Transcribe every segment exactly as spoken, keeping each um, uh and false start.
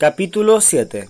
Capítulo siete.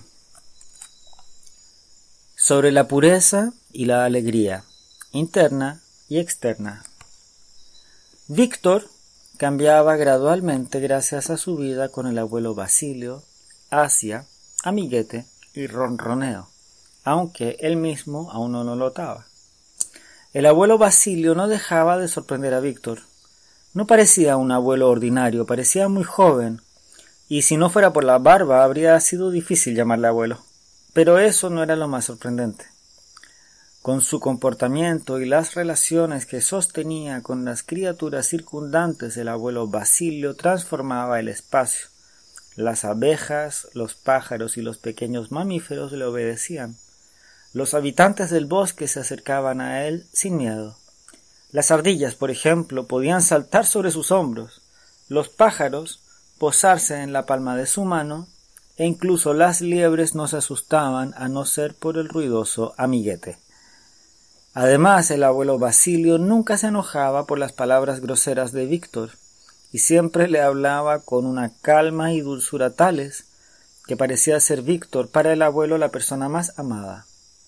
Sobre la pureza y la alegría, interna y externa. Víctor cambiaba gradualmente gracias a su vida con el abuelo Basilio, Asia, amiguete y ronroneo, aunque él mismo aún no lo notaba. El abuelo Basilio no dejaba de sorprender a Víctor. No parecía un abuelo ordinario, parecía muy joven, y si no fuera por la barba habría sido difícil llamarle abuelo. Pero eso no era lo más sorprendente. Con su comportamiento y las relaciones que sostenía con las criaturas circundantes, el abuelo Basilio transformaba el espacio. Las abejas, los pájaros y los pequeños mamíferos le obedecían. Los habitantes del bosque se acercaban a él sin miedo. Las ardillas, por ejemplo, podían saltar sobre sus hombros, los pájaros posarse en la palma de su mano, e incluso las liebres no se asustaban a no ser por el ruidoso amiguete. Además, el abuelo Basilio nunca se enojaba por las palabras groseras de Víctor, y siempre le hablaba con una calma y dulzura tales que parecía ser Víctor para el abuelo la persona más amada.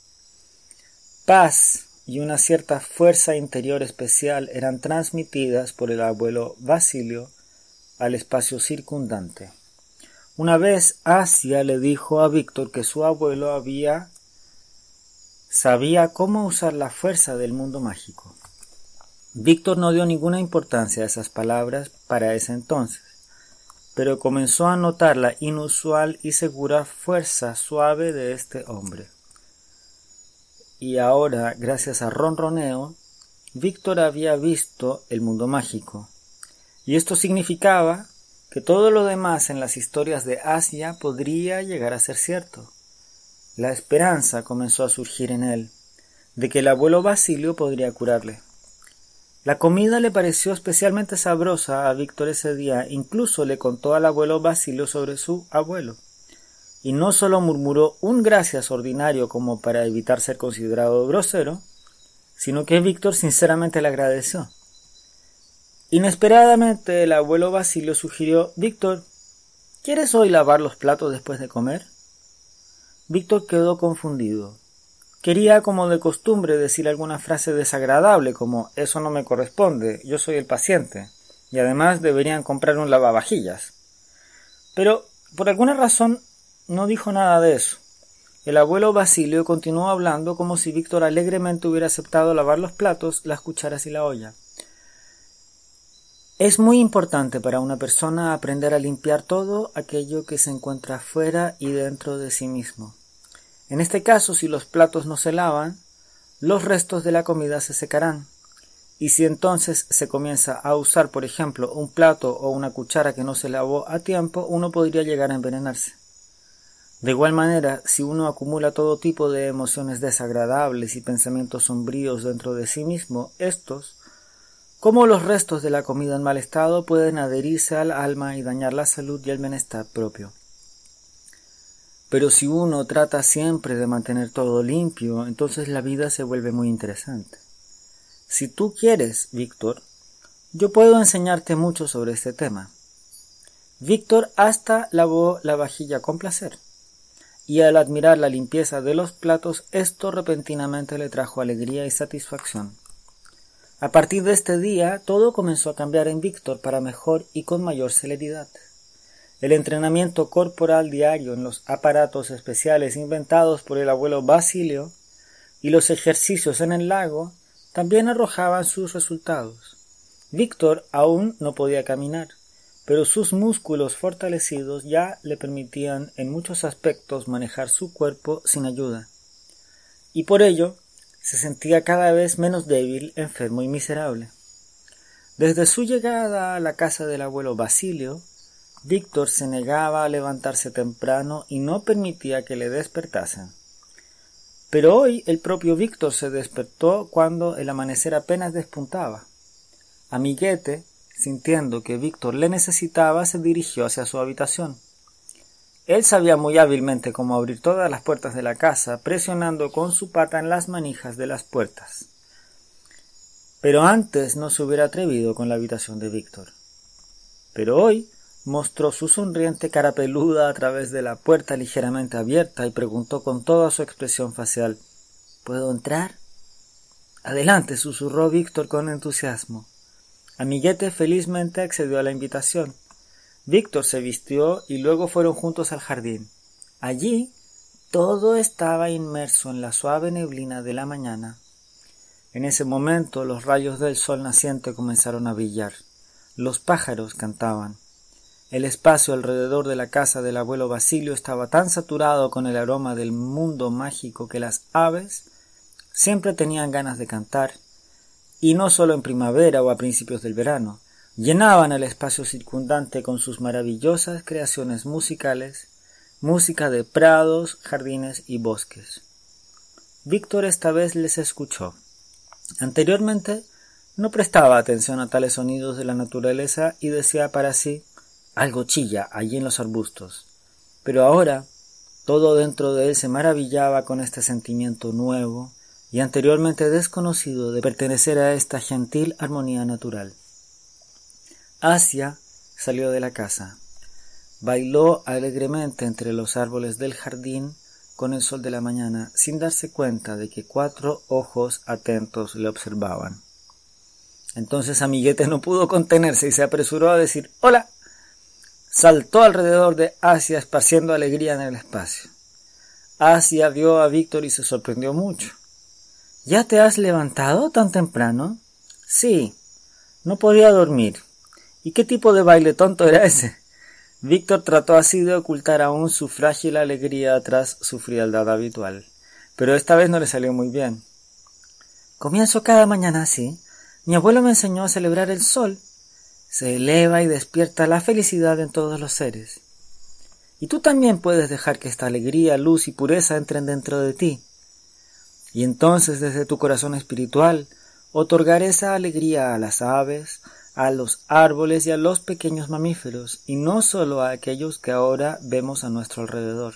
Paz y una cierta fuerza interior especial eran transmitidas por el abuelo Basilio al espacio circundante. Una vez Asia le dijo a Víctor que su abuelo había sabía cómo usar la fuerza del mundo mágico. Víctor no dio ninguna importancia a esas palabras para ese entonces, pero comenzó a notar la inusual y segura fuerza suave de este hombre. Y ahora, gracias a ronroneo, Víctor había visto el mundo mágico. Y esto significaba que todo lo demás en las historias de Asia podría llegar a ser cierto. La esperanza comenzó a surgir en él, de que el abuelo Basilio podría curarle. La comida le pareció especialmente sabrosa a Víctor ese día, incluso le contó al abuelo Basilio sobre su abuelo. Y no solo murmuró un gracias ordinario como para evitar ser considerado grosero, sino que Víctor sinceramente le agradeció. Inesperadamente el abuelo Basilio sugirió: «Víctor, ¿quieres hoy lavar los platos después de comer?» Víctor quedó confundido. Quería, como de costumbre, decir alguna frase desagradable como «eso no me corresponde, yo soy el paciente, y además deberían comprar un lavavajillas». Pero, por alguna razón, no dijo nada de eso. El abuelo Basilio continuó hablando como si Víctor alegremente hubiera aceptado lavar los platos, las cucharas y la olla. Es muy importante para una persona aprender a limpiar todo aquello que se encuentra fuera y dentro de sí mismo. En este caso, si los platos no se lavan, los restos de la comida se secarán. Y si entonces se comienza a usar, por ejemplo, un plato o una cuchara que no se lavó a tiempo, uno podría llegar a envenenarse. De igual manera, si uno acumula todo tipo de emociones desagradables y pensamientos sombríos dentro de sí mismo, estos, como los restos de la comida en mal estado, pueden adherirse al alma y dañar la salud y el bienestar propio. Pero si uno trata siempre de mantener todo limpio, entonces la vida se vuelve muy interesante. Si tú quieres, Víctor, yo puedo enseñarte mucho sobre este tema. Víctor hasta lavó la vajilla con placer, y al admirar la limpieza de los platos, esto repentinamente le trajo alegría y satisfacción. A partir de este día, todo comenzó a cambiar en Víctor para mejor y con mayor celeridad. El entrenamiento corporal diario en los aparatos especiales inventados por el abuelo Basilio y los ejercicios en el lago también arrojaban sus resultados. Víctor aún no podía caminar, pero sus músculos fortalecidos ya le permitían en muchos aspectos manejar su cuerpo sin ayuda. Y por ello, se sentía cada vez menos débil, enfermo y miserable. Desde su llegada a la casa del abuelo Basilio, Víctor se negaba a levantarse temprano y no permitía que le despertasen. Pero hoy el propio Víctor se despertó cuando el amanecer apenas despuntaba. Amiguete, sintiendo que Víctor le necesitaba, se dirigió hacia su habitación. Él sabía muy hábilmente cómo abrir todas las puertas de la casa, presionando con su pata en las manijas de las puertas. Pero antes no se hubiera atrevido con la habitación de Víctor. Pero hoy mostró su sonriente cara peluda a través de la puerta ligeramente abierta y preguntó con toda su expresión facial: ¿Puedo entrar? Adelante, susurró Víctor con entusiasmo. Amiguete felizmente accedió a la invitación. Víctor se vistió y luego fueron juntos al jardín. Allí todo estaba inmerso en la suave neblina de la mañana. En ese momento los rayos del sol naciente comenzaron a brillar. Los pájaros cantaban. El espacio alrededor de la casa del abuelo Basilio estaba tan saturado con el aroma del mundo mágico que las aves siempre tenían ganas de cantar, y no solo en primavera o a principios del verano. Llenaban el espacio circundante con sus maravillosas creaciones musicales, música de prados, jardines y bosques. Víctor esta vez les escuchó. Anteriormente no prestaba atención a tales sonidos de la naturaleza y decía para sí: algo chilla allí en los arbustos. Pero ahora todo dentro de él se maravillaba con este sentimiento nuevo y anteriormente desconocido de pertenecer a esta gentil armonía natural. Asia salió de la casa. Bailó alegremente entre los árboles del jardín con el sol de la mañana, sin darse cuenta de que cuatro ojos atentos le observaban. Entonces Amiguete no pudo contenerse y se apresuró a decir «¡Hola!». Saltó alrededor de Asia esparciendo alegría en el espacio. Asia vio a Víctor y se sorprendió mucho. ¿Ya te has levantado tan temprano? Sí, no podía dormir. ¿Y qué tipo de baile tonto era ese? Víctor trató así de ocultar aún su frágil alegría tras su frialdad habitual, pero esta vez no le salió muy bien. Comienzo cada mañana así. Mi abuelo me enseñó a celebrar el sol. Se eleva y despierta la felicidad en todos los seres. Y tú también puedes dejar que esta alegría, luz y pureza entren dentro de ti. Y entonces desde tu corazón espiritual otorgar esa alegría a las aves, a los árboles y a los pequeños mamíferos, y no solo a aquellos que ahora vemos a nuestro alrededor.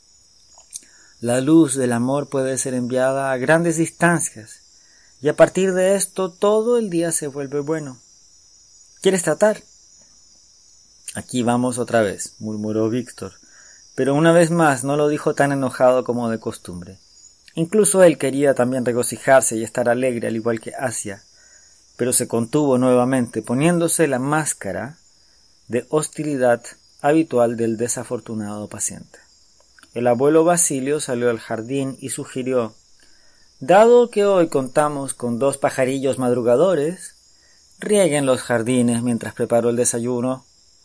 La luz del amor puede ser enviada a grandes distancias, y a partir de esto todo el día se vuelve bueno. ¿Quieres tratar? Aquí vamos otra vez, murmuró Víctor, pero una vez más no lo dijo tan enojado como de costumbre. Incluso él quería también regocijarse y estar alegre al igual que Asia, pero se contuvo nuevamente, poniéndose la máscara de hostilidad habitual del desafortunado paciente. El abuelo Basilio salió al jardín y sugirió: dado que hoy contamos con dos pajarillos madrugadores, rieguen los jardines mientras preparo el desayuno.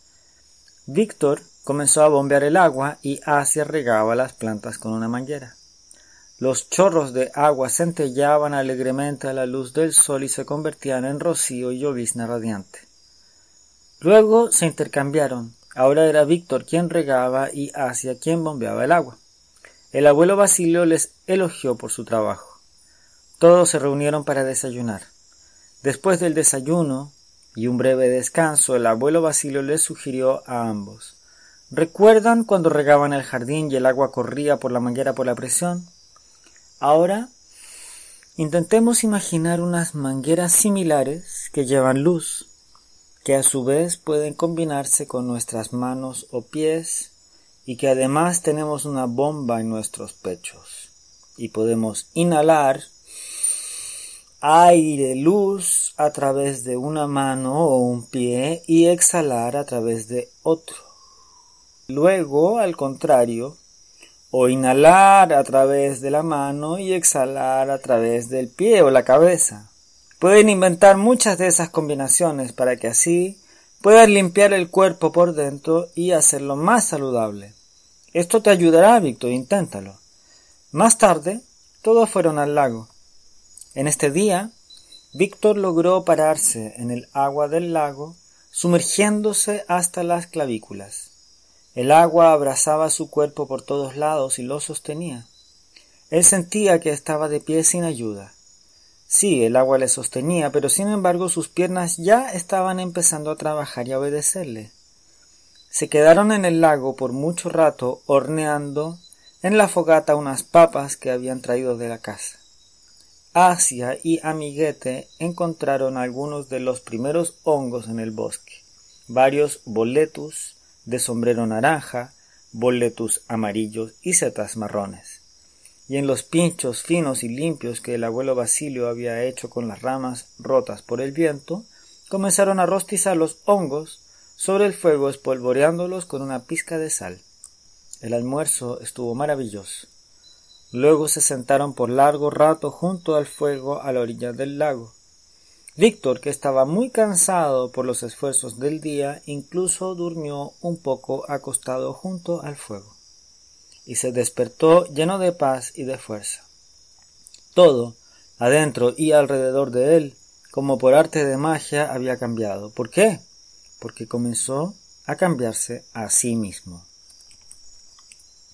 Víctor comenzó a bombear el agua y Asia regaba las plantas con una manguera. Los chorros de agua centellaban alegremente a la luz del sol y se convertían en rocío y llovizna radiante. Luego se intercambiaron. Ahora era Víctor quien regaba y Asia quien bombeaba el agua. El abuelo Basilio les elogió por su trabajo. Todos se reunieron para desayunar. Después del desayuno y un breve descanso, el abuelo Basilio les sugirió a ambos: ¿recuerdan cuando regaban el jardín y el agua corría por la manguera por la presión? Ahora, intentemos imaginar unas mangueras similares que llevan luz, que a su vez pueden combinarse con nuestras manos o pies y que además tenemos una bomba en nuestros pechos y podemos inhalar aire, luz a través de una mano o un pie y exhalar a través de otro. Luego, al contrario, o inhalar a través de la mano y exhalar a través del pie o la cabeza. Pueden inventar muchas de esas combinaciones para que así puedas limpiar el cuerpo por dentro y hacerlo más saludable. Esto te ayudará, Víctor, inténtalo. Más tarde, todos fueron al lago. En este día, Víctor logró pararse en el agua del lago, sumergiéndose hasta las clavículas. El agua abrazaba su cuerpo por todos lados y lo sostenía. Él sentía que estaba de pie sin ayuda. Sí, el agua le sostenía, pero sin embargo sus piernas ya estaban empezando a trabajar y a obedecerle. Se quedaron en el lago por mucho rato horneando en la fogata unas papas que habían traído de la casa. Asia y Amiguete encontraron algunos de los primeros hongos en el bosque, varios boletus, de sombrero naranja, boletus amarillos y setas marrones. Y en los pinchos finos y limpios que el abuelo Basilio había hecho con las ramas rotas por el viento, comenzaron a rostizar los hongos sobre el fuego, espolvoreándolos con una pizca de sal. El almuerzo estuvo maravilloso. Luego se sentaron por largo rato junto al fuego a la orilla del lago. Víctor, que estaba muy cansado por los esfuerzos del día, incluso durmió un poco acostado junto al fuego, y se despertó lleno de paz y de fuerza. Todo, adentro y alrededor de él, como por arte de magia, había cambiado. ¿Por qué? Porque comenzó a cambiarse a sí mismo.